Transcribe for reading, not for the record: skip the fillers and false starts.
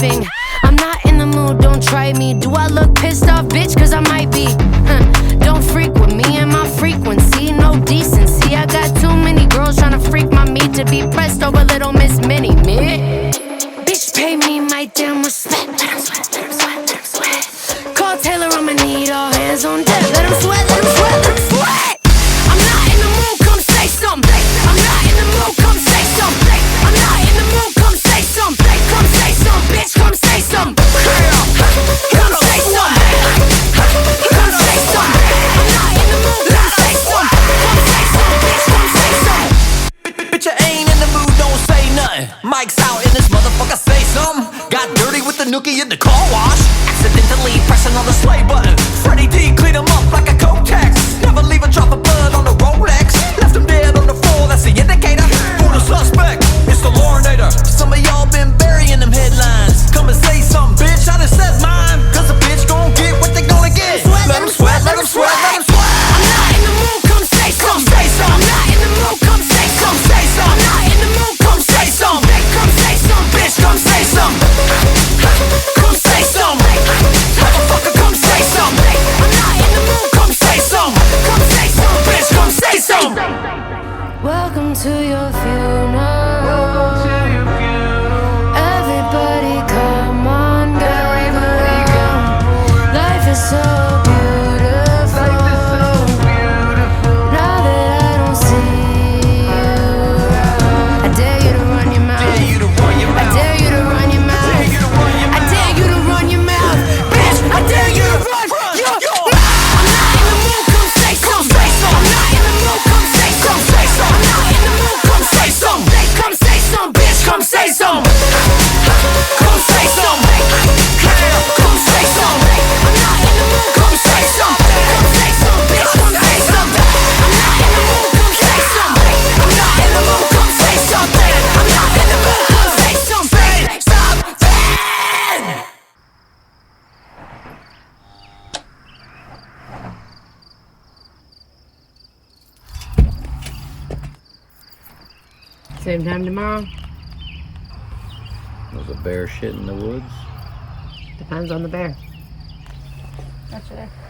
typing. I'm not in the mood, don't try me. Do I look pissed off, bitch? Cause I might be. Don't freak with me and my frequency. No decency, I got too many girls tryna freak my meat to be pressed over little Miss Mini Me. Bitch, pay me my damn respect. Let him sweat, let him sweat, let him sweat. Call Taylor, I'ma need all hands on deck. Let him sweat, let him sweat, let him sweat. I'm not in the mood, come say something. I'm not in the mood, come say something. I'm not in the mood, come say something. Come say something, bitch, come say something. Come say something. Come say something. I'm not in the mood, come say something. Come say something, bitch, come say something. Bitch, I ain't in the mood, don't say nothing. Mike's out in this motherfucker, say something. Got dirty with the nookie in the car wash. Accidentally pressing on the slay button. Freddie D cleaned him up like a Kotex. Never leave a drop of blood on the Rolex. Left him dead on the floor, that's the indicator. Who the suspect? It's the Lorinator. Some of y'all been burying them headlines. Come and say something, bitch, I done said mine. Cause a bitch gon' get what they gonna get. Let him sweat, let him sweat, let him sweat. I'm not in the mood, come say something. Say something. I'm not in the mood, come say something. Say something. I'm not in the mood, come say something. Come say something, bitch, come say something. Come say something. Motherfucker, come say something. I'm not in the mood, come say something. Come say something, bitch, come say something. Welcome to your funeral. Everybody come on down. Life is so beautiful. Now that I don't see you, I dare you to run your mouth. I dare you to run your mouth. I dare you to run your mouth. Bitch, I dare you to run your mouth. I'm not in the mood, come say something. I'm not in the mood, come say something. I'm not in the mood, come say something. Come say something, bitch, come say something. Come say something. Come say something. I'm not in the mood, come say something. Come say something, bitch, come say something. I'm not in the mood, come say something. I'm not in the mood, come say something. I'm not in the mood, come say something. Same time tomorrow? Was a bear shit in the woods? Depends on the bear. Gotcha.